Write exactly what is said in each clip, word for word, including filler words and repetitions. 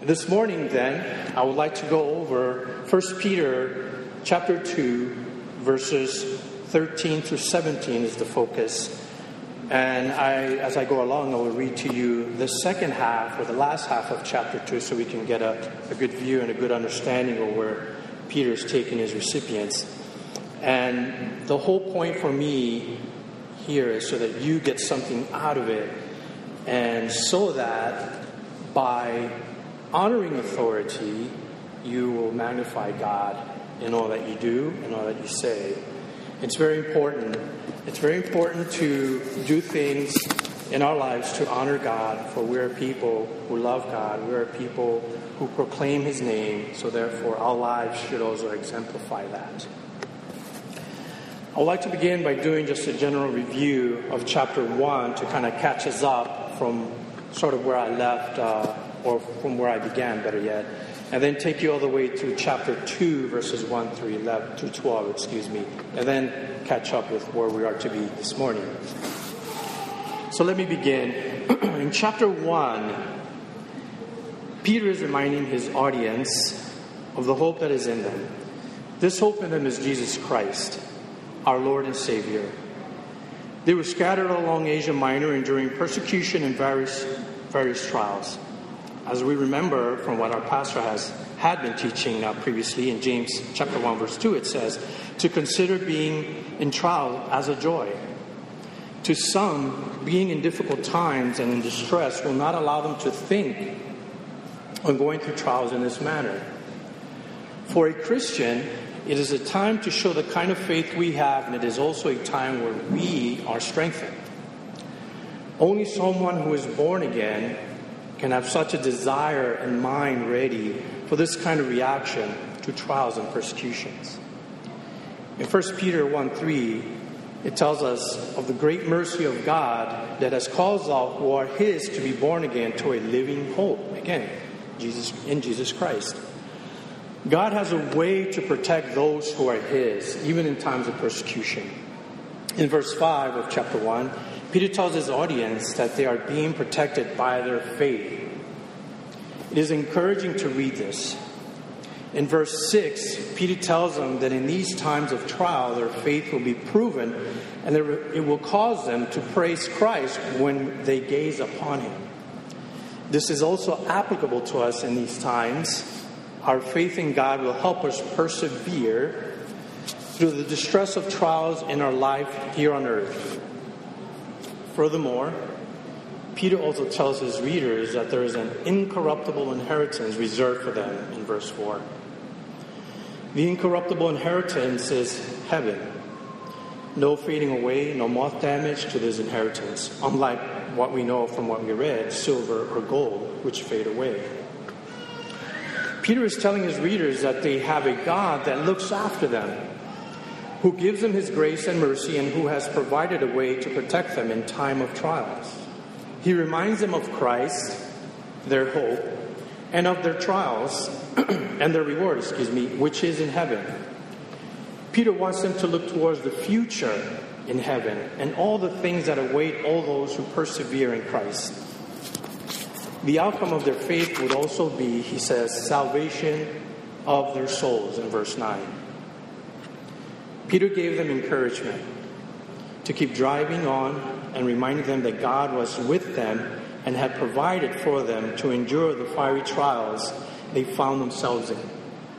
This morning, then, I would like to go over First Peter chapter two, verses thirteen through seventeen is the focus. And I, as I go along, I will read to you the second half, or the last half of chapter two, so we can get a, a good view and a good understanding of where Peter's taking his recipients. And the whole point for me here is so that you get something out of it, and so that by honoring authority, you will magnify God in all that you do and all that you say. It's very important. It's very important to do things in our lives to honor God, for we're people who love God. We're people who proclaim His name, so therefore our lives should also exemplify that. I would like to begin by doing just a general review of chapter one to kind of catch us up from sort of where I left, uh, or from where I began, better yet, and then take you all the way through chapter two, verses one through eleven, through twelve, excuse me, and then catch up with where we are to be this morning. So let me begin. In chapter one, Peter is reminding his audience of the hope that is in them. This hope in them is Jesus Christ, our Lord and Savior. They were scattered along Asia Minor, enduring persecution and various various trials. As we remember from what our pastor has had been teaching uh, previously in James chapter one, verse two, it says, to consider being in trial as a joy. To some, being in difficult times and in distress will not allow them to think on going through trials in this manner. For a Christian, it is a time to show the kind of faith we have, and it is also a time where we are strengthened. Only someone who is born again can have such a desire and mind ready for this kind of reaction to trials and persecutions. In First Peter one three, it tells us of the great mercy of God that has caused all who are His to be born again to a living hope. Again, Jesus in Jesus Christ. God has a way to protect those who are His, even in times of persecution. In verse five of chapter one, Peter tells his audience that they are being protected by their faith. It is encouraging to read this. In verse six, Peter tells them that in these times of trial, their faith will be proven, and it will cause them to praise Christ when they gaze upon Him. This is also applicable to us in these times. Our faith in God will help us persevere through the distress of trials in our life here on earth. Furthermore, Peter also tells his readers that there is an incorruptible inheritance reserved for them in verse four. The incorruptible inheritance is heaven. No fading away, no moth damage to this inheritance, unlike what we know from what we read, silver or gold, which fade away. Peter is telling his readers that they have a God that looks after them, who gives them His grace and mercy, and who has provided a way to protect them in time of trials. He reminds them of Christ, their hope, and of their trials, and their reward, excuse me, which is in heaven. Peter wants them to look towards the future in heaven and all the things that await all those who persevere in Christ. The outcome of their faith would also be, he says, salvation of their souls in verse nine. Peter gave them encouragement to keep driving on and reminding them that God was with them and had provided for them to endure the fiery trials they found themselves in.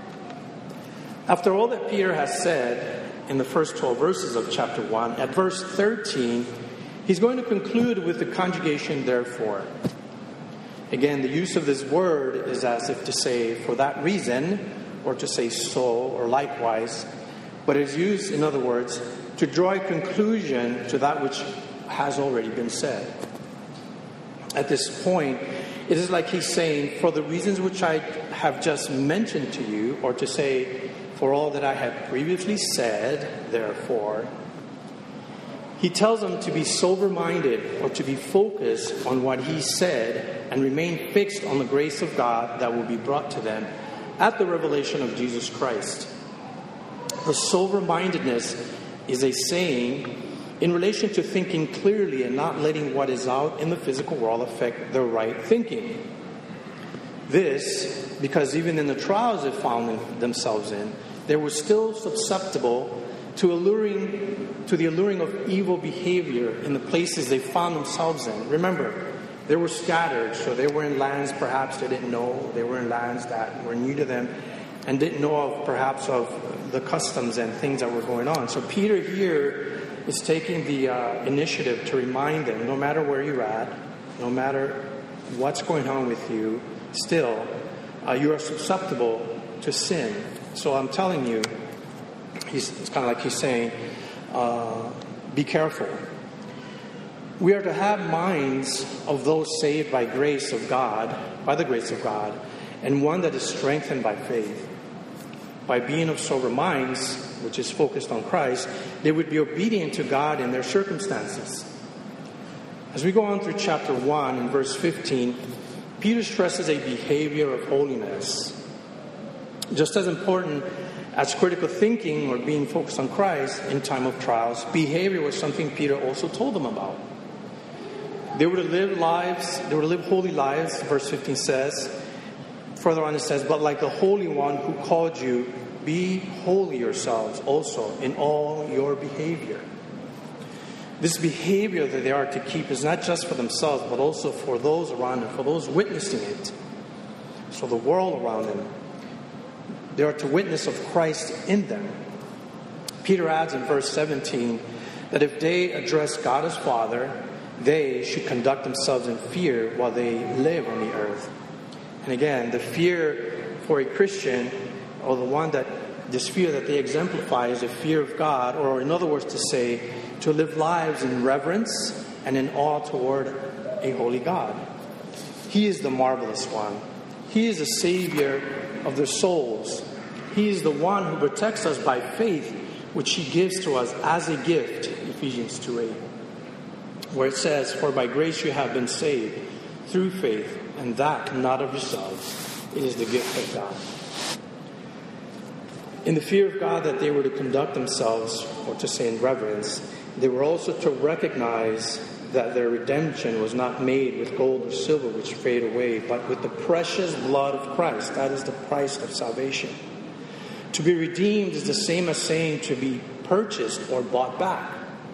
After all that Peter has said in the first twelve verses of chapter one, at verse thirteen, he's going to conclude with the conjugation therefore. Again, the use of this word is as if to say for that reason, or to say so, or likewise. But it is used, in other words, to draw a conclusion to that which has already been said. At this point, it is like he's saying, for the reasons which I have just mentioned to you, or to say, for all that I have previously said, therefore, he tells them to be sober-minded, or to be focused on what he said, and remain fixed on the grace of God that will be brought to them at the revelation of Jesus Christ. The sober-mindedness is a saying in relation to thinking clearly and not letting what is out in the physical world affect their right thinking. This, because even in the trials they found themselves in, they were still susceptible to alluring, to the alluring of evil behavior in the places they found themselves in. Remember, they were scattered, so they were in lands perhaps they didn't know. They were in lands that were new to them and didn't know of perhaps of the customs and things that were going on. So Peter here is taking the uh, initiative to remind them, no matter where you're at, no matter what's going on with you, still, uh, you are susceptible to sin. So I'm telling you, he's, it's kind of like he's saying, uh, be careful. We are to have minds of those saved by grace of God, by the grace of God, and one that is strengthened by faith. By being of sober minds, which is focused on Christ, they would be obedient to God in their circumstances. As we go on through chapter one and verse fifteen, Peter stresses a behavior of holiness. Just as important as critical thinking or being focused on Christ in time of trials, behavior was something Peter also told them about. They were to live lives, they were to live holy lives, verse fifteen says. Further on it says, but like the Holy One who called you, be holy yourselves also in all your behavior. This behavior that they are to keep is not just for themselves, but also for those around them, for those witnessing it. So the world around them, they are to witness of Christ in them. Peter adds in verse seventeen that if they address God as Father, they should conduct themselves in fear while they live on the earth. And again, the fear for a Christian, or the one that, this fear that they exemplify is a fear of God, or in other words to say, to live lives in reverence and in awe toward a holy God. He is the marvelous one. He is the Savior of their souls. He is the one who protects us by faith, which He gives to us as a gift, Ephesians two eight, where it says, for by grace you have been saved through faith, and that not of yourselves. It is the gift of God. In the fear of God that they were to conduct themselves, or to say in reverence, they were also to recognize that their redemption was not made with gold or silver which fade away, but with the precious blood of Christ. That is the price of salvation. To be redeemed is the same as saying to be purchased or bought back.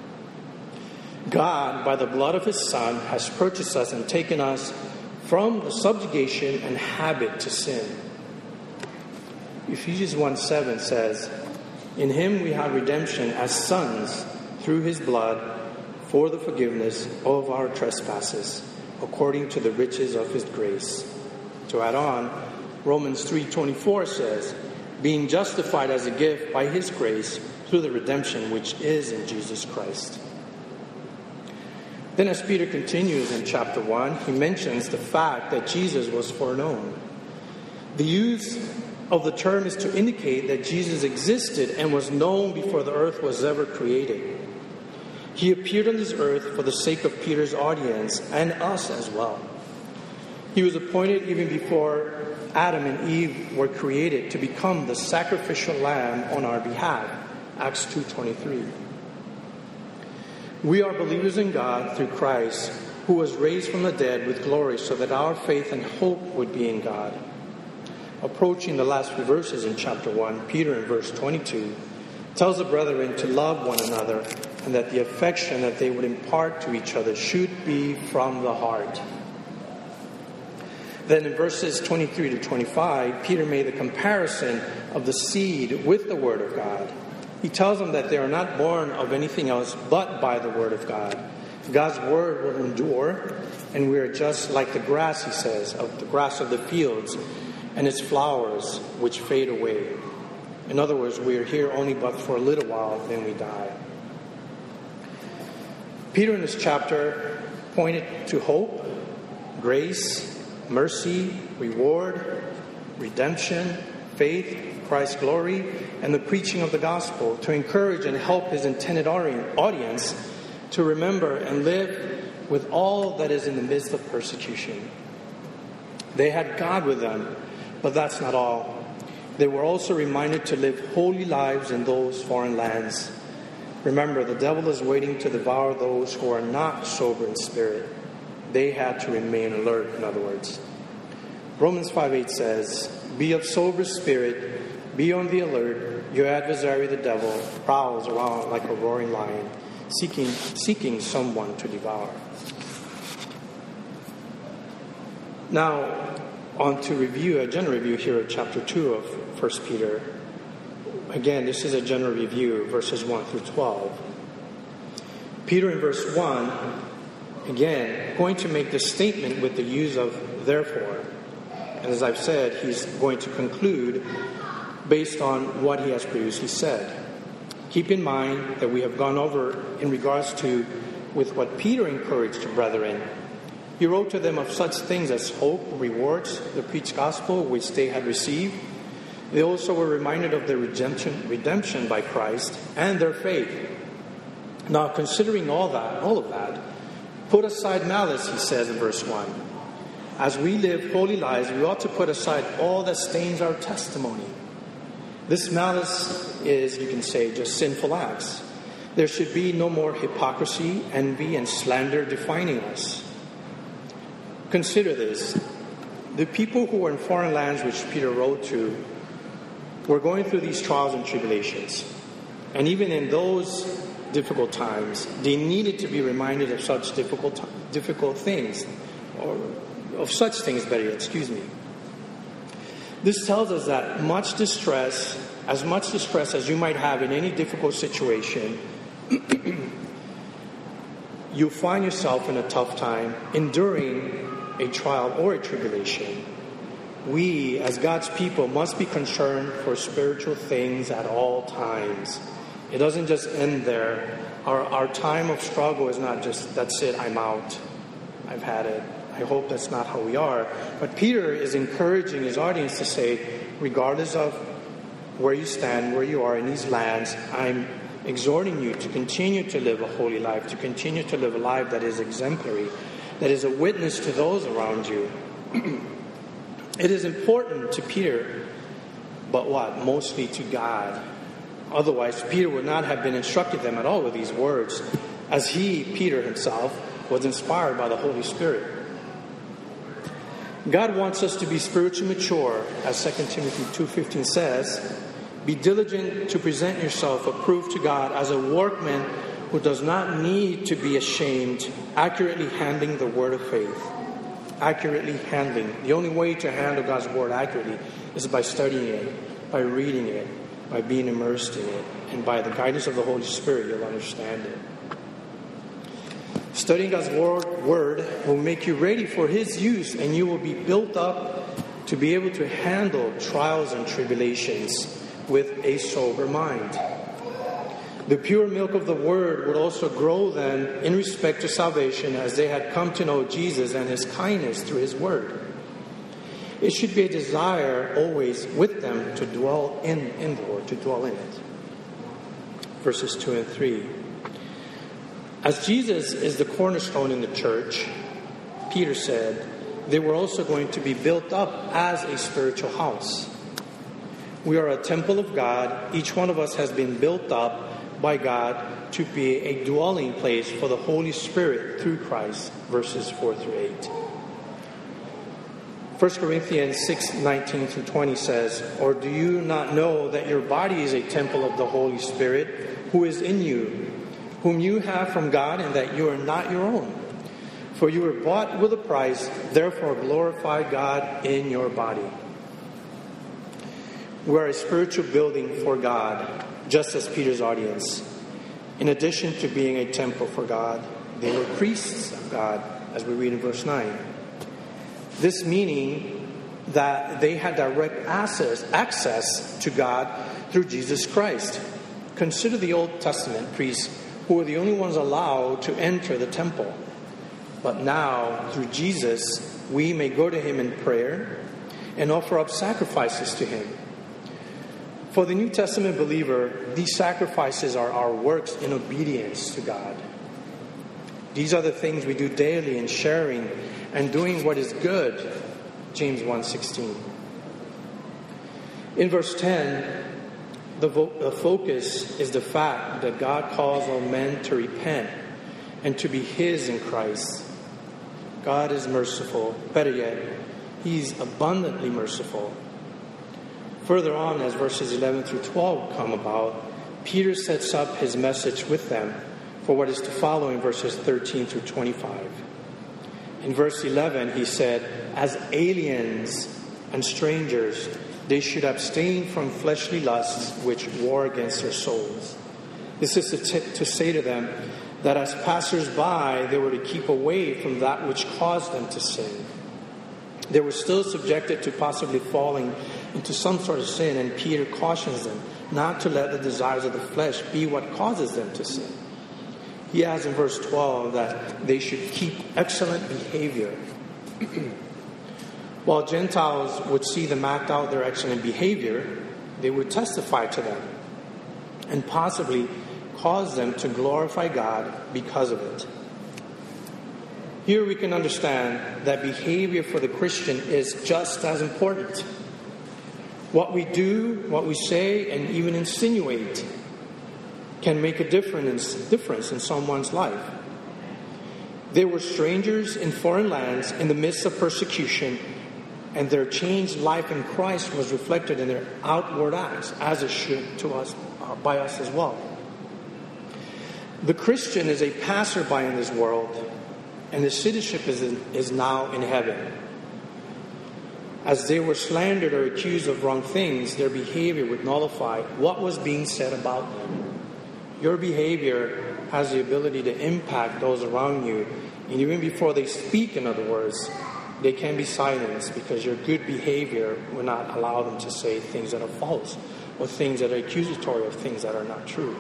God, by the blood of His Son, has purchased us and taken us from the subjugation and habit to sin. Ephesians one seven says, in Him we have redemption as sons through His blood for the forgiveness of our trespasses, according to the riches of His grace. To add on, Romans three twenty-four says, being justified as a gift by His grace through the redemption which is in Jesus Christ. Then as Peter continues in chapter one, he mentions the fact that Jesus was foreknown. The use of the term is to indicate that Jesus existed and was known before the earth was ever created. He appeared on this earth for the sake of Peter's audience and us as well. He was appointed even before Adam and Eve were created to become the sacrificial lamb on our behalf. Acts two twenty-three. We are believers in God through Christ, who was raised from the dead with glory, so that our faith and hope would be in God. Approaching the last few verses in chapter one, Peter in verse twenty-two tells the brethren to love one another, and that the affection that they would impart to each other should be from the heart. Then in verses twenty-three to twenty-five, Peter made the comparison of the seed with the Word of God. He tells them that they are not born of anything else but by the Word of God. God's Word will endure, and we are just like the grass, he says, of the grass of the fields, and its flowers which fade away. In other words, we are here only but for a little while, then we die. Peter in this chapter pointed to hope, grace, mercy, reward, redemption, faith, Christ's glory, and the preaching of the gospel to encourage and help his intended audience to remember and live with all that is in the midst of persecution. They had God with them, but that's not all. They were also reminded to live holy lives in those foreign lands. Remember, the devil is waiting to devour those who are not sober in spirit. They had to remain alert, in other words. Romans five eight says, "Be of sober spirit, be on the alert. Your adversary, the devil, prowls around like a roaring lion, seeking seeking someone to devour." Now, on to review, a general review here of chapter two of First Peter. Again, this is a general review, verses one through twelve. Peter in verse one, again, going to make this statement with the use of therefore. And as I've said, he's going to conclude based on what he has previously said. Keep in mind that we have gone over in regards to with what Peter encouraged the brethren. He wrote to them of such things as hope, rewards, the preached gospel which they had received. They also were reminded of their redemption, redemption by Christ and their faith. Now, considering all that, all of that, put aside malice, he says in verse one. As we live holy lives, we ought to put aside all that stains our testimony. This malice is, you can say, just sinful acts. There should be no more hypocrisy, envy, and slander defining us. Consider this. The people who were in foreign lands which Peter wrote to were going through these trials and tribulations. And even in those difficult times, they needed to be reminded of such difficult difficult things, or of such things, better yet, excuse me. This tells us that much distress, as much distress as you might have in any difficult situation, you find yourself in a tough time, enduring a trial or a tribulation. We, as God's people, must be concerned for spiritual things at all times. It doesn't just end there. Our, our time of struggle is not just, that's it, I'm out. I've had it. I hope that's not how we are. But Peter is encouraging his audience to say, regardless of where you stand, where you are in these lands, I'm exhorting you to continue to live a holy life, to continue to live a life that is exemplary, that is a witness to those around you. It is important to Peter, but what? Mostly to God. Otherwise, Peter would not have been instructed them at all with these words, as he, Peter himself, was inspired by the Holy Spirit. God wants us to be spiritually mature, as Second Timothy two fifteen says. Be diligent to present yourself approved to God as a workman who does not need to be ashamed, accurately handling the word of faith. Accurately handling. The only way to handle God's word accurately is by studying it, by reading it, by being immersed in it, and by the guidance of the Holy Spirit, you'll understand it. Studying God's word will make you ready for His use, and you will be built up to be able to handle trials and tribulations with a sober mind. The pure milk of the word would also grow then in respect to salvation, as they had come to know Jesus and His kindness through His word. It should be a desire always with them to dwell in, in the word, to dwell in it. Verses two and three. As Jesus is the cornerstone in the church, Peter said, they were also going to be built up as a spiritual house. We are a temple of God. Each one of us has been built up by God to be a dwelling place for the Holy Spirit through Christ, verses four through eight. First Corinthians six nineteen through twenty says, or do you not know that your body is a temple of the Holy Spirit who is in you, whom you have from God, and that you are not your own? For you were bought with a price, therefore glorify God in your body. We are a spiritual building for God, just as Peter's audience. In addition to being a temple for God, they were priests of God, as we read in verse nine. This meaning that they had direct access, access to God through Jesus Christ. Consider the Old Testament priests, who were the only ones allowed to enter the temple. But now, through Jesus, we may go to Him in prayer and offer up sacrifices to Him. For the New Testament believer, these sacrifices are our works in obedience to God. These are the things we do daily in sharing and doing what is good, James one sixteen. In verse ten, The, vo- the focus is the fact that God calls all men to repent and to be His in Christ. God is merciful. Better yet, He's abundantly merciful. Further on, as verses eleven through twelve come about, Peter sets up his message with them for what is to follow in verses thirteen through twenty-five. In verse eleven, he said, "As aliens and strangers, they should abstain from fleshly lusts which war against their souls." This is to, t- to say to them that as passers-by, they were to keep away from that which caused them to sin. They were still subjected to possibly falling into some sort of sin, and Peter cautions them not to let the desires of the flesh be what causes them to sin. He adds in verse twelve that they should keep excellent behavior. While Gentiles would see them act out their excellent behavior, they would testify to them and possibly cause them to glorify God because of it. Here we can understand that behavior for the Christian is just as important. What we do, what we say, and even insinuate can make a difference, difference in someone's life. They were strangers in foreign lands in the midst of persecution, and their changed life in Christ was reflected in their outward acts, as it should to us, uh, by us as well. The Christian is a passerby in this world, and his citizenship is, in, is now in heaven. As they were slandered or accused of wrong things, their behavior would nullify what was being said about them. Your behavior has the ability to impact those around you, and even before they speak, in other words, they can be silenced because your good behavior will not allow them to say things that are false or things that are accusatory of things that are not true.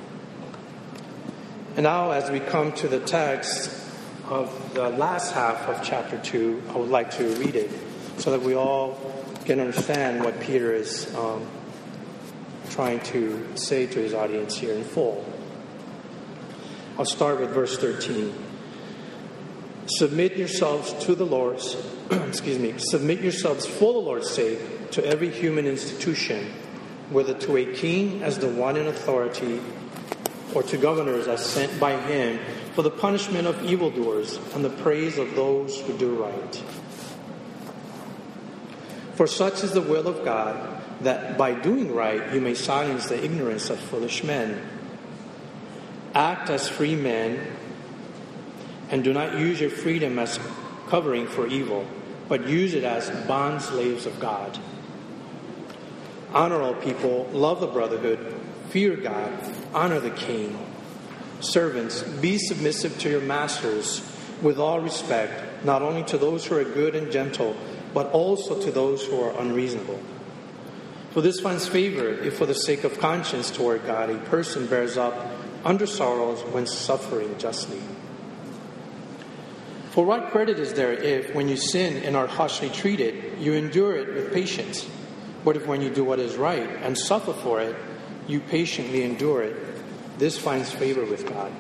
And now, as we come to the text of the last half of chapter two, I would like to read it so that we all can understand what Peter is um, trying to say to his audience here in full. I'll start with verse thirteen. Submit yourselves to the Lord's, excuse me, submit yourselves for the Lord's sake to every human institution, whether to a king as the one in authority, or to governors as sent by him for the punishment of evildoers and the praise of those who do right. For such is the will of God, that by doing right you may silence the ignorance of foolish men. Act as free men, and do not use your freedom as covering for evil, but use it as bond slaves of God. Honor all people, love the brotherhood, fear God, honor the king. Servants, be submissive to your masters with all respect, not only to those who are good and gentle, but also to those who are unreasonable. For this finds favor if for the sake of conscience toward God a person bears up under sorrows when suffering justly. For what credit is there if, when you sin and are harshly treated, you endure it with patience? But if when you do what is right and suffer for it, you patiently endure it, this finds favor with God.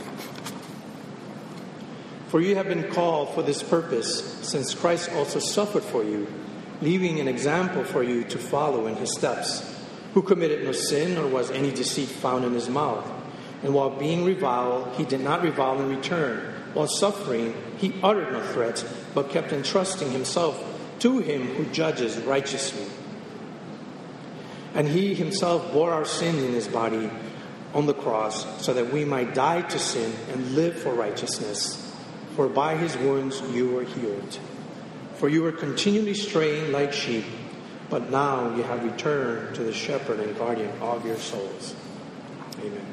For you have been called for this purpose, since Christ also suffered for you, leaving an example for you to follow in his steps, who committed no sin, nor was any deceit found in his mouth. And while being reviled, he did not revile in return. While suffering, he uttered no threats, but kept entrusting himself to him who judges righteously. And he himself bore our sin in his body on the cross, so that we might die to sin and live for righteousness. For by his wounds you were healed. For you were continually straying like sheep, but now you have returned to the shepherd and guardian of your souls. Amen.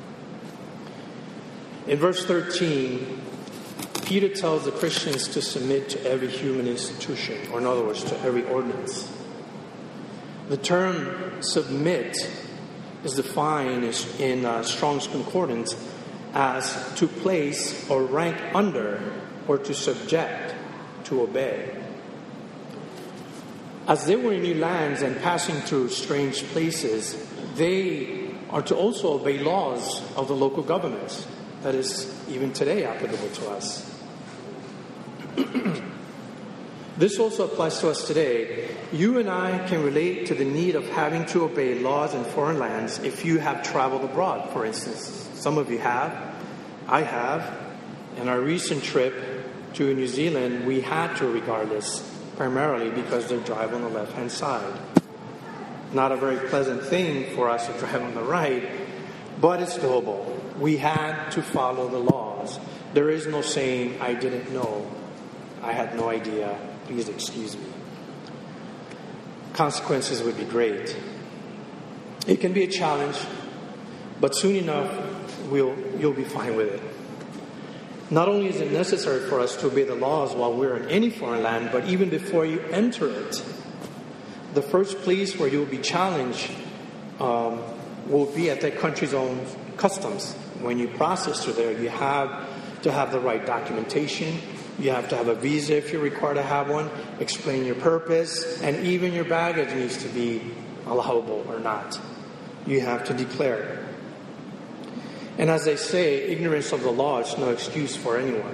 In verse thirteen, Peter tells the Christians to submit to every human institution, or in other words, to every ordinance. The term submit is defined in uh, Strong's Concordance as to place or rank under, or to subject, to obey. As they were in new lands and passing through strange places, they are to also obey laws of the local governments. That is even today applicable to us. This also applies to us today. You and I can relate to the need of having to obey laws in foreign lands if you have traveled abroad, for instance. Some of you have. I have. In our recent trip to New Zealand, we had to regardless primarily because they drive on the left-hand side. Not a very pleasant thing for us to drive on the right, but it's doable. We had to follow the laws. There is no saying, I didn't know, I had no idea, please excuse me. Consequences would be great. It can be a challenge, but soon enough, we'll, you'll be fine with it. Not only is it necessary for us to obey the laws while we're in any foreign land, but even before you enter it, the first place where you'll be challenged um, will be at that country's own customs. When you process through there, you have to have the right documentation. You have to have a visa if you're required to have one, explain your purpose, and even your baggage needs to be allowable or not. You have to declare. And as they say, ignorance of the law is no excuse for anyone.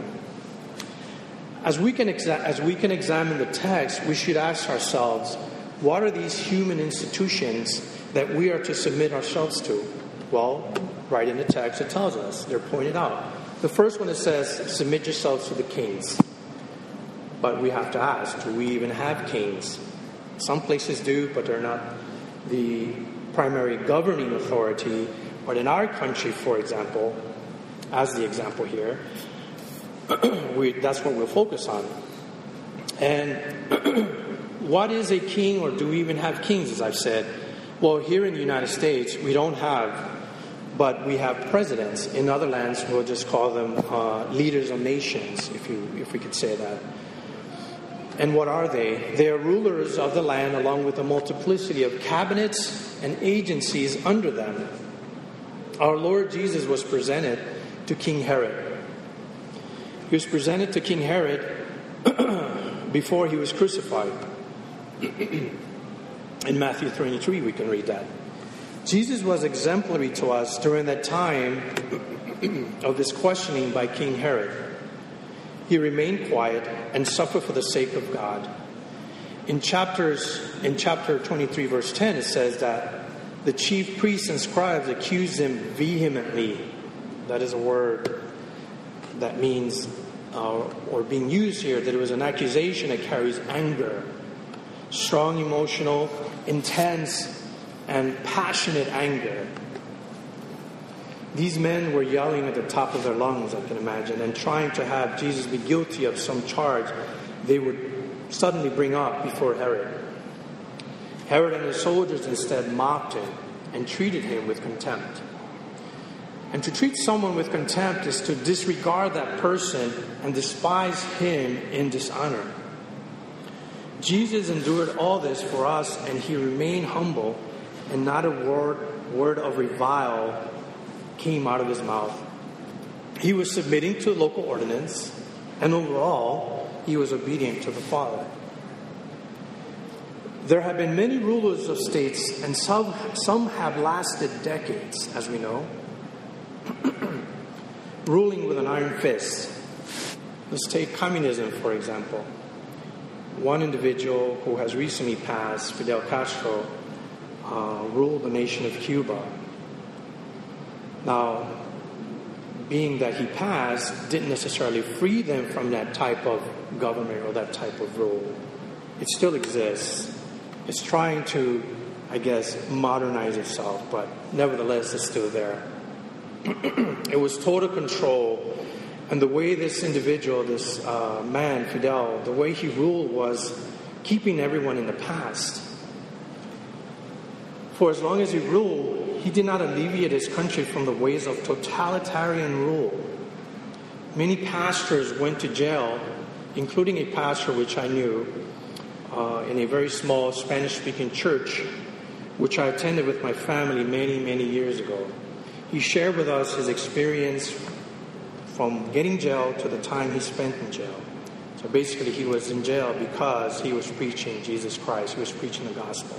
As we can exa- as we can examine the text, we should ask ourselves, what are these human institutions that we are to submit ourselves to? Well, right in the text it tells us. They're pointed out. The first one, it says, submit yourselves to the kings. But we have to ask, do we even have kings? Some places do, but they're not the primary governing authority. But in our country, for example, as the example here, we, that's what we'll focus on. And what is a king, or do we even have kings, as I've said? Well, here in the United States, we don't have, but we have presidents. In other lands, we'll just call them uh, leaders of nations, if you if we could say that. And what are they? They are rulers of the land along with a multiplicity of cabinets and agencies under them. Our Lord Jesus was presented to King Herod. He was presented to King Herod before he was crucified. In Matthew twenty-three, we can read that. Jesus was exemplary to us during that time of this questioning by King Herod. He remained quiet and suffered for the sake of God. In chapters in chapter twenty-three, verse ten, it says that the chief priests and scribes accused him vehemently. That is a word that means, uh, or being used here, that it was an accusation that carries anger. Strong, emotional, intense, and passionate anger. These men were yelling at the top of their lungs, I can imagine, and trying to have Jesus be guilty of some charge they would suddenly bring up before Herod. Herod and his soldiers instead mocked him and treated him with contempt. And to treat someone with contempt is to disregard that person and despise him in dishonor. Jesus endured all this for us, and he remained humble, and not a word, word of revile came out of his mouth. He was submitting to local ordinance, and overall, he was obedient to the Father. There have been many rulers of states, and some, some have lasted decades, as we know, ruling with an iron fist. Let's take communism, for example. One individual who has recently passed, Fidel Castro, uh, ruled the nation of Cuba. Now, being that he passed, didn't necessarily free them from that type of government or that type of rule. It still exists. It's trying to, I guess, modernize itself, but nevertheless, it's still there. It was total control. And the way this individual, this uh, man, Fidel, the way he ruled was keeping everyone in the past. For as long as he ruled, he did not alleviate his country from the ways of totalitarian rule. Many pastors went to jail, including a pastor which I knew uh, in a very small Spanish-speaking church, which I attended with my family many, many years ago. He shared with us his experience from getting jail to the time he spent in jail. So basically, he was in jail because he was preaching Jesus Christ. He was preaching the gospel.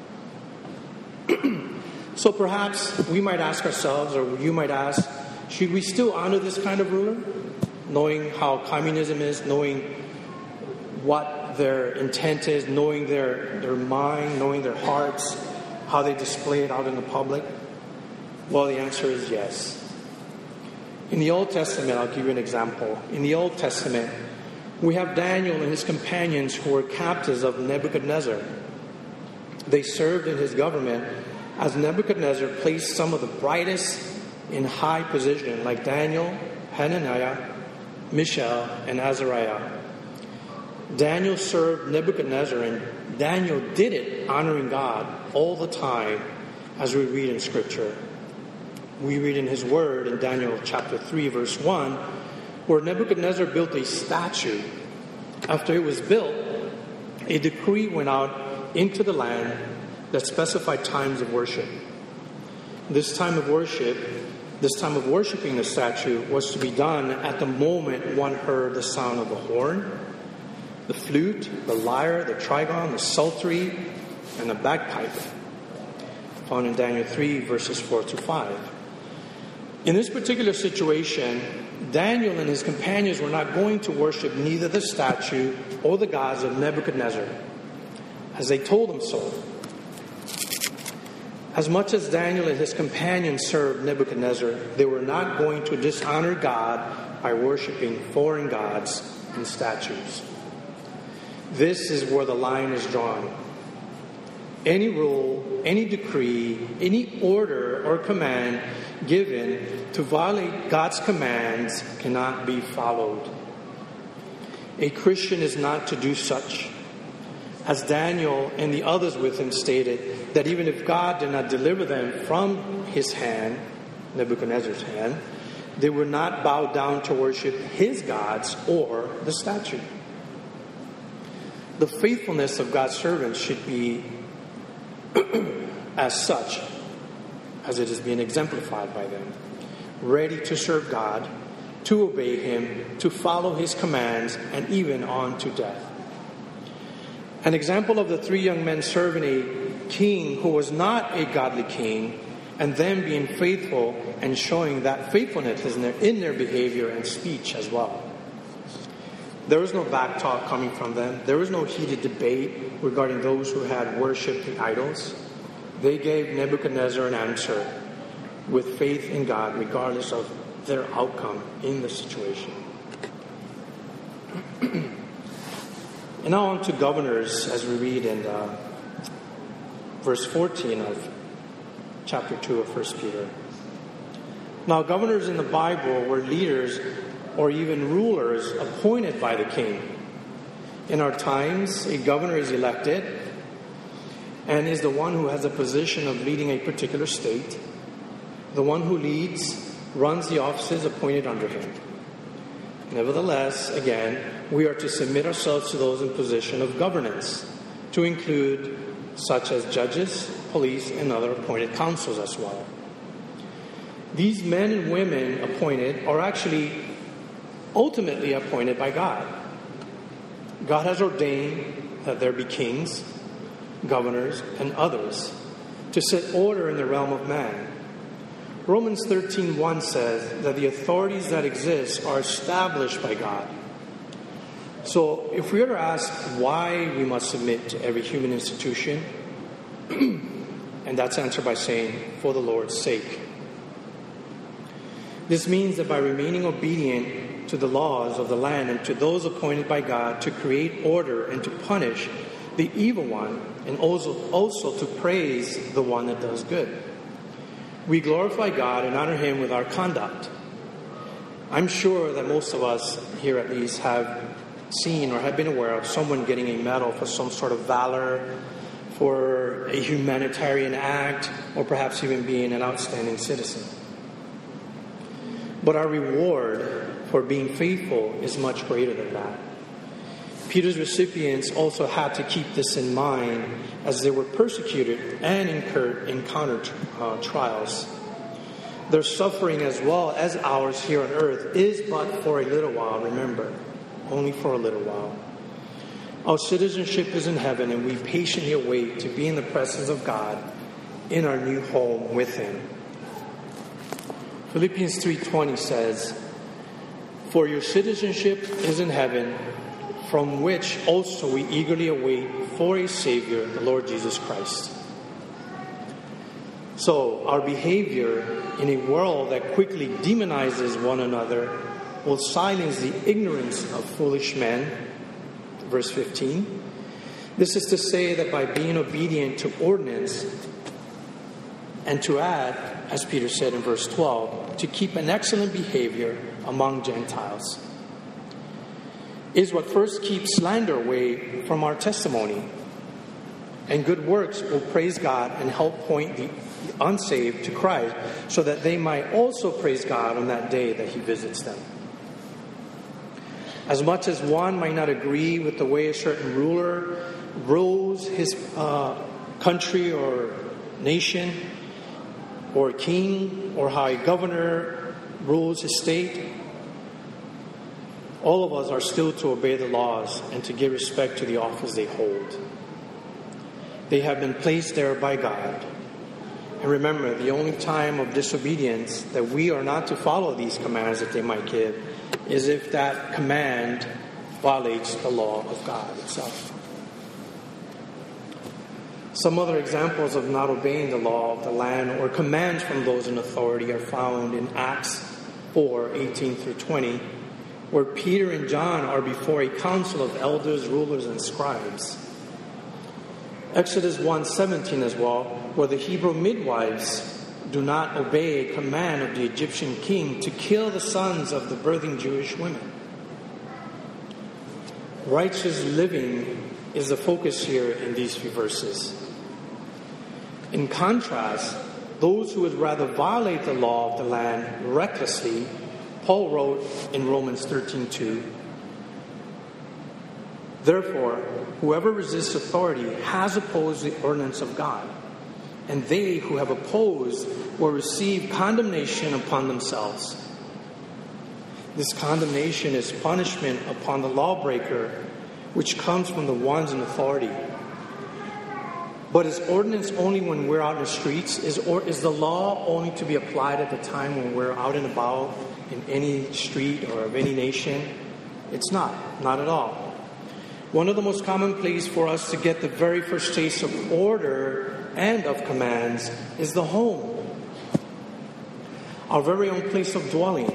So perhaps we might ask ourselves, or you might ask, should we still honor this kind of ruler? Knowing how communism is, knowing what their intent is, knowing their, their mind, knowing their hearts, how they display it out in the public? Well, the answer is yes. In the Old Testament, I'll give you an example. In the Old Testament, We have Daniel and his companions who were captives of Nebuchadnezzar. They served in his government as Nebuchadnezzar placed some of the brightest in high position, like Daniel, Hananiah, Mishael, and Azariah. Daniel served Nebuchadnezzar, and Daniel did it honoring God all the time, as we read in Scripture. We read in his word in Daniel chapter three, verse one, where Nebuchadnezzar built a statue. After it was built, a decree went out into the land that specified times of worship. This time of worship, this time of worshiping the statue was to be done at the moment one heard the sound of the horn, the flute, the lyre, the trigon, the psaltery, and the bagpipe. Found in Daniel three, verses four to five. In this particular situation, Daniel and his companions were not going to worship neither the statue or the gods of Nebuchadnezzar, as they told him so. As much as Daniel and his companions served Nebuchadnezzar, they were not going to dishonor God by worshiping foreign gods and statues. This is where the line is drawn. Any rule, any decree, any order or command given to violate God's commands cannot be followed. A Christian is not to do such. As Daniel and the others with him stated, that even if God did not deliver them from his hand, Nebuchadnezzar's hand, they would not bow down to worship his gods or the statue. The faithfulness of God's servants should be as such as it is being exemplified by them, ready to serve God, to obey him, to follow his commands, and even on to death. An example of the three young men serving a king who was not a godly king, and them being faithful and showing that faithfulness in their, in their behavior and speech as well. There was no backtalk coming from them. There was no heated debate regarding those who had worshipped the idols. They gave Nebuchadnezzar an answer with faith in God, regardless of their outcome in the situation. And now on to governors, as we read in uh, verse fourteen of chapter two of First Peter. Now, governors in the Bible were leaders or even rulers appointed by the king. In our times, a governor is elected and is the one who has a position of leading a particular state. The one who leads runs the offices appointed under him. Nevertheless, again, we are to submit ourselves to those in position of governance, to include such as judges, police, and other appointed councils as well. These men and women appointed are actually ultimately appointed by God. God has ordained that there be kings, governors, and others to set order in the realm of man. Romans thirteen one says that the authorities that exist are established by God. So if we were to ask why we must submit to every human institution, and that's answered by saying, for the Lord's sake. This means that by remaining obedient to the laws of the land and to those appointed by God to create order and to punish the evil one, and also, also to praise the one that does good. We glorify God and honor him with our conduct. I'm sure that most of us here at least have seen or have been aware of someone getting a medal for some sort of valor, for a humanitarian act, or perhaps even being an outstanding citizen. But our reward for being faithful is much greater than that. Peter's recipients also had to keep this in mind as they were persecuted and incurred encountered uh, trials. Their suffering as well as ours here on earth is but for a little while, remember, only for a little while. Our citizenship is in heaven, and we patiently await to be in the presence of God in our new home with him. Philippians three twenty says, "For your citizenship is in heaven, from which also we eagerly await for a Savior, the Lord Jesus Christ." So, our behavior in a world that quickly demonizes one another will silence the ignorance of foolish men. Verse fifteen. This is to say that by being obedient to ordinance, and to add, as Peter said in verse twelve, to keep an excellent behavior among Gentiles, is what first keeps slander away from our testimony. And good works will praise God and help point the unsaved to Christ, so that they might also praise God on that day that He visits them. As much as one might not agree with the way a certain ruler rules his uh, country or nation, or king, or how a governor rules his state, all of us are still to obey the laws and to give respect to the office they hold. They have been placed there by God. And remember, the only time of disobedience that we are not to follow these commands that they might give is if that command violates the law of God itself. Some other examples of not obeying the law of the land or commands from those in authority are found in Acts four, eighteen through twenty, where Peter and John are before a council of elders, rulers, and scribes. Exodus one seventeen as well, where the Hebrew midwives do not obey a command of the Egyptian king to kill the sons of the birthing Jewish women. Righteous living is the focus here in these few verses. In contrast, those who would rather violate the law of the land recklessly, Paul wrote in Romans thirteen two, therefore, whoever resists authority has opposed the ordinance of God, and they who have opposed will receive condemnation upon themselves. This condemnation is punishment upon the lawbreaker, which comes from the ones in authority. But is ordinance only when we're out in the streets? Is, or, is the law only to be applied at the time when we're out and about in any street or of any nation? It's not. Not at all. One of the most common places for us to get the very first taste of order and of commands is the home. Our very own place of dwelling.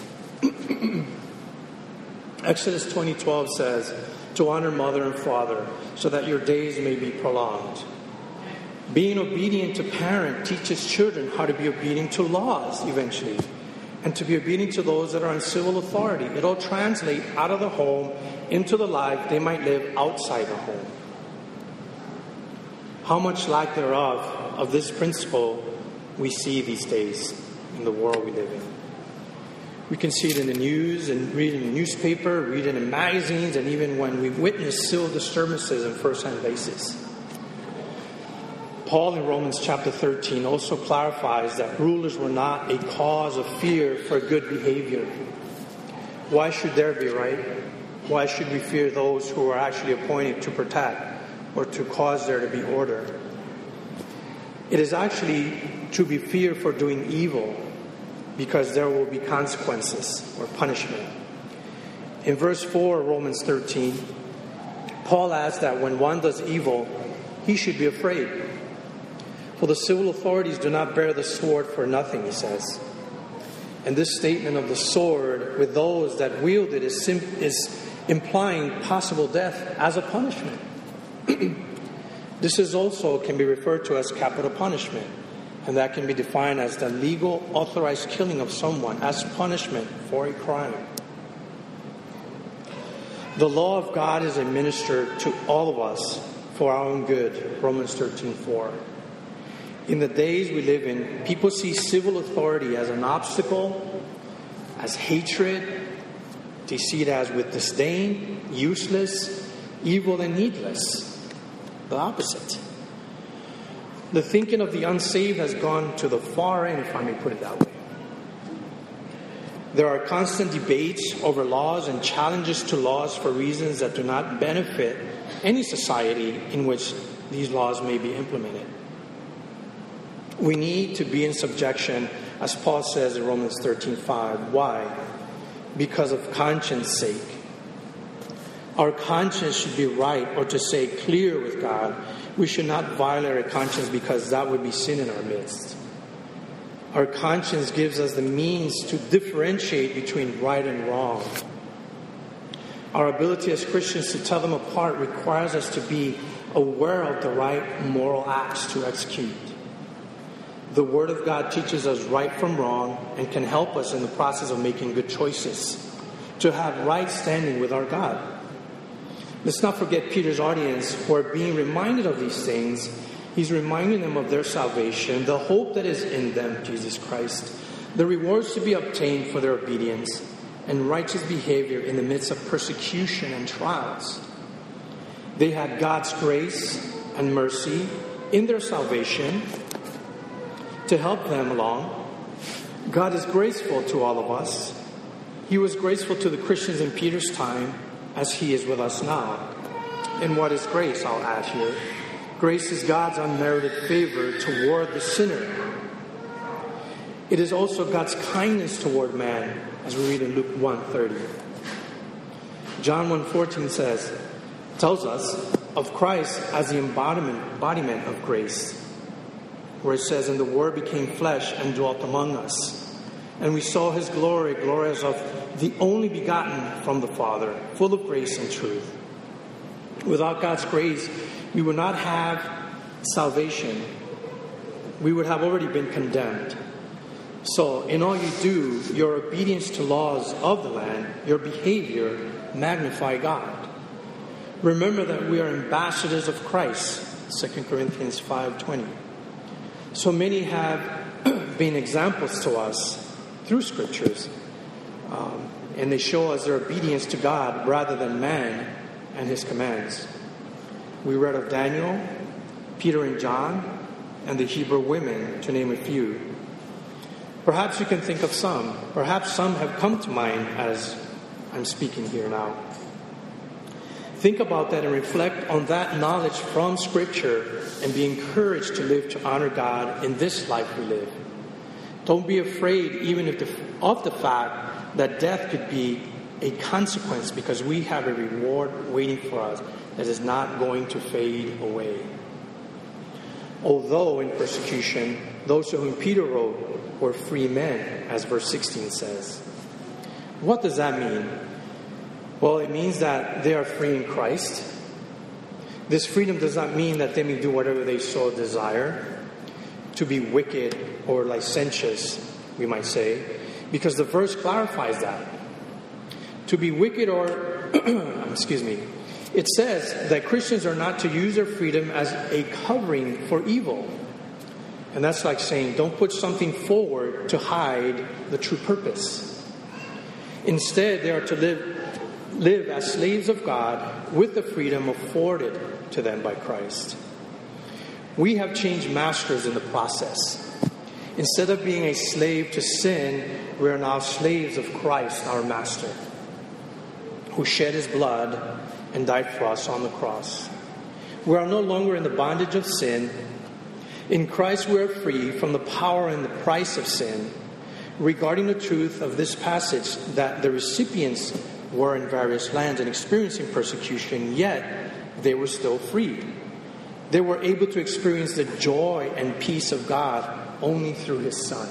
Exodus twenty twelve says, to honor mother and father, so that your days may be prolonged. Being obedient to parent teaches children how to be obedient to laws eventually, and to be obedient to those that are in civil authority. It'll translate out of the home into the life they might live outside the home. How much lack thereof of this principle we see these days in the world we live in. We can see it in the news and read in the newspaper, read it in magazines, and even when we witness civil disturbances on first-hand basis. Paul in Romans chapter thirteen also clarifies that rulers were not a cause of fear for good behavior. Why should there be, right? Why should we fear those who are actually appointed to protect or to cause there to be order? It is actually to be feared for doing evil, because there will be consequences or punishment. In verse four of Romans thirteen, Paul adds that when one does evil, he should be afraid. For the civil authorities do not bear the sword for nothing, he says. And this statement of the sword with those that wield it is, sim- is implying possible death as a punishment. This is also can be referred to as capital punishment. And that can be defined as the legal authorized killing of someone as punishment for a crime. The law of God is administered to all of us for our own good. Romans thirteen four. In the days we live in, people see civil authority as an obstacle, as hatred. They see it as with disdain, useless, evil, and needless. The opposite. The thinking of the unsaved has gone to the far end, if I may put it that way. There are constant debates over laws and challenges to laws for reasons that do not benefit any society in which these laws may be implemented. We need to be in subjection, as Paul says in Romans thirteen five. Why? Because of conscience sake. Our conscience should be right, or to say clear with God. We should not violate our conscience because that would be sin in our midst. Our conscience gives us the means to differentiate between right and wrong. Our ability as Christians to tell them apart requires us to be aware of the right moral acts to execute. The Word of God teaches us right from wrong and can help us in the process of making good choices, to have right standing with our God. Let's not forget Peter's audience who are being reminded of these things. He's reminding them of their salvation, the hope that is in them, Jesus Christ, the rewards to be obtained for their obedience, and righteous behavior in the midst of persecution and trials. They had God's grace and mercy in their salvation to help them along. God is graceful to all of us. He was graceful to the Christians in Peter's time as He is with us now. And what is grace, I'll add here? Grace is God's unmerited favor toward the sinner. It is also God's kindness toward man, as we read in Luke one thirty. John one fourteen says, tells us of Christ as the embodiment, embodiment of grace, where it says, and the Word became flesh and dwelt among us. And we saw His glory, glory as of the only begotten from the Father, full of grace and truth. Without God's grace, we would not have salvation. We would have already been condemned. So, in all you do, your obedience to laws of the land, your behavior, magnify God. Remember that we are ambassadors of Christ, Second Corinthians five twenty. So many have been examples to us through Scriptures, um, and they show us their obedience to God rather than man and His commands. We read of Daniel, Peter and John, and the Hebrew women, to name a few. Perhaps you can think of some. Perhaps some have come to mind as I'm speaking here now. Think about that and reflect on that knowledge from Scripture and be encouraged to live to honor God in this life we live. Don't be afraid even if the, of the fact that death could be a consequence, because we have a reward waiting for us that is not going to fade away. Although in persecution, those to whom Peter wrote were free men, as verse sixteen says. What does that mean? Well, it means that they are free in Christ. This freedom does not mean that they may do whatever they so desire, to be wicked or licentious, we might say, because the verse clarifies that. To be wicked or, excuse me, it says that Christians are not to use their freedom as a covering for evil. And that's like saying, don't put something forward to hide the true purpose. Instead, they are to live, live as slaves of God with the freedom afforded to them by Christ. We have changed masters in the process. Instead of being a slave to sin, we are now slaves of Christ, our master, who shed His blood and died for us on the cross. We are no longer in the bondage of sin. In Christ we are free from the power and the price of sin. Regarding the truth of this passage, that the recipients were in various lands and experiencing persecution, yet they were still free. They were able to experience the joy and peace of God only through His Son.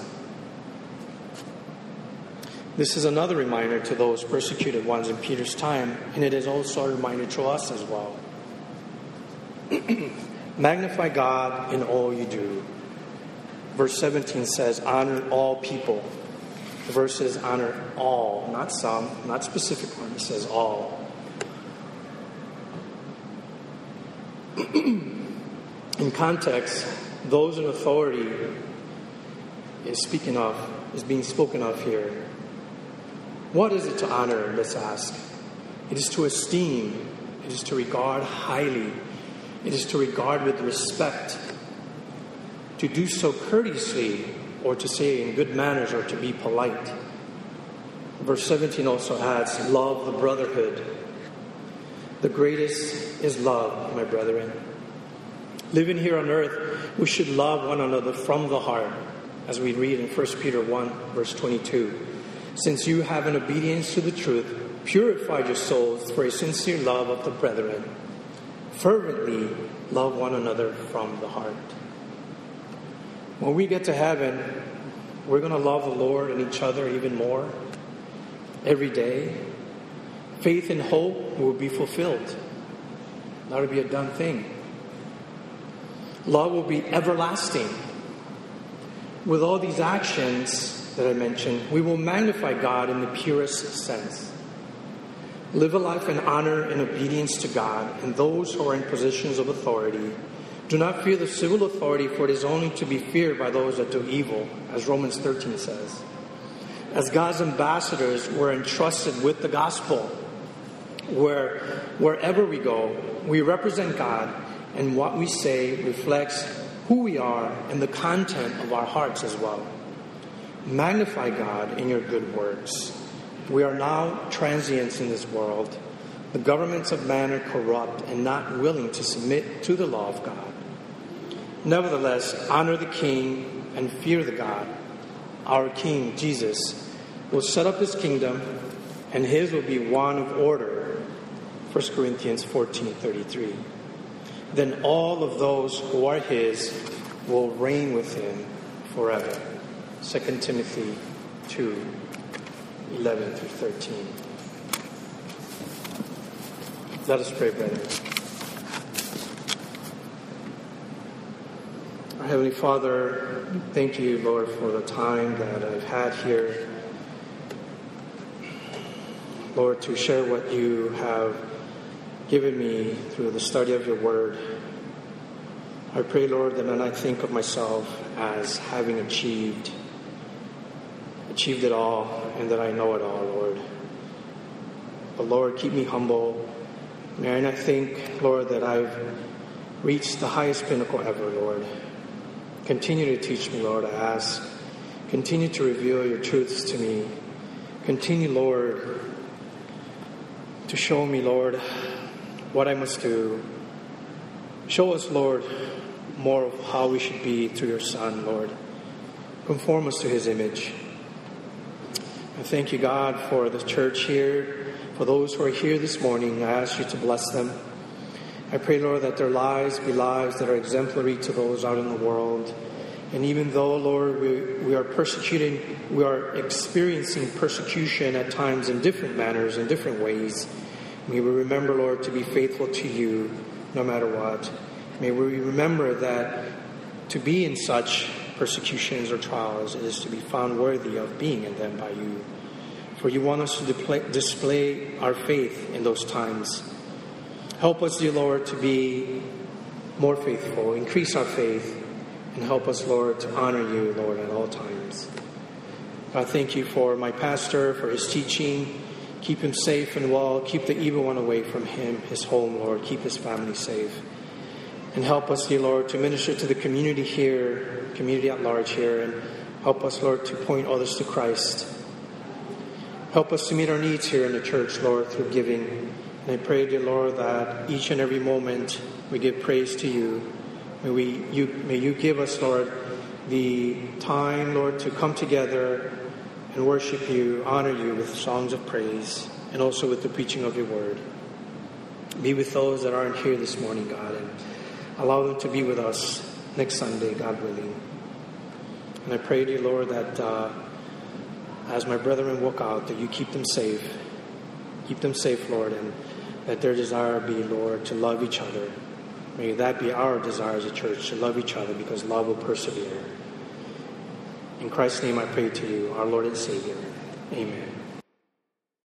This is another reminder to those persecuted ones in Peter's time, and it is also a reminder to us as well. Magnify God in all you do. Verse seventeen says, honor all people. The verse says, honor all, not some, not specific one. It says all. In context, those in authority is speaking of, is being spoken of here. What is it to honor, let's ask? It is to esteem. It is to regard highly. It is to regard with respect. To do so courteously, or to say in good manners, or to be polite. Verse seventeen also adds, love the brotherhood. The greatest is love, my brethren. Living here on earth, we should love one another from the heart, as we read in First Peter one, verse twenty-two. Since you have in obedience to the truth purified your souls for a sincere love of the brethren, fervently love one another from the heart. When we get to heaven, we're going to love the Lord and each other even more every day. Faith and hope will be fulfilled. That'll be a done thing. Love will be everlasting. With all these actions that I mentioned, we will magnify God in the purest sense. Live a life in honor and obedience to God and those who are in positions of authority. Do not fear the civil authority, for it is only to be feared by those that do evil, as Romans thirteen says. As God's ambassadors, we're entrusted with the gospel. Where, wherever we go, we represent God, and what we say reflects who we are and the content of our hearts as well. Magnify God in your good works. We are now transients in this world. The governments of man are corrupt and not willing to submit to the law of God. Nevertheless, honor the King and fear the God. Our King, Jesus, will set up his kingdom, and his will be one of order. First Corinthians fourteen thirty-three. Then all of those who are his will reign with him forever. Second Timothy two eleven through thirteen. Let us pray, brethren. Our Heavenly Father, thank you, Lord, for the time that I've had here, Lord, to share what you have given me through the study of your word. I pray, Lord, that when I think of myself as having achieved, achieved it all, and that I know it all, Lord. But Lord, keep me humble. May I not think, Lord, that I've reached the highest pinnacle ever, Lord. Continue to teach me, Lord, I ask. Continue to reveal your truths to me. Continue, Lord, to show me, Lord, what I must do. Show us, Lord, more of how we should be through your Son, Lord. Conform us to his image. I thank you, God, for the church here. For those who are here this morning, I ask you to bless them. I pray, Lord, that their lives be lives that are exemplary to those out in the world. And even though, Lord, we, we are persecuting, we are experiencing persecution at times in different manners, in different ways, may we remember, Lord, to be faithful to you no matter what. May we remember that to be in such persecutions or trials is to be found worthy of being in them by you. For you want us to display, display our faith in those times. Help us, dear Lord, to be more faithful. Increase our faith. And help us, Lord, to honor you, Lord, at all times. I thank you for my pastor, for his teaching. Keep him safe and well. Keep the evil one away from him, his home, Lord. Keep his family safe. And help us, dear Lord, to minister to the community here, community at large here. And help us, Lord, to point others to Christ. Help us to meet our needs here in the church, Lord, through giving. And I pray, dear Lord, that each and every moment we give praise to you. May we, you, may you give us, Lord, the time, Lord, to come together and worship you, honor you with songs of praise, and also with the preaching of your word. Be with those that aren't here this morning, God, and allow them to be with us next Sunday, God willing. And I pray, dear Lord, that uh, as my brethren walk out, that you keep them safe. Keep them safe, Lord, and that their desire be, Lord, to love each other. May that be our desire as a church, to love each other, because love will persevere. In Christ's name I pray to you, our Lord and Savior. Amen.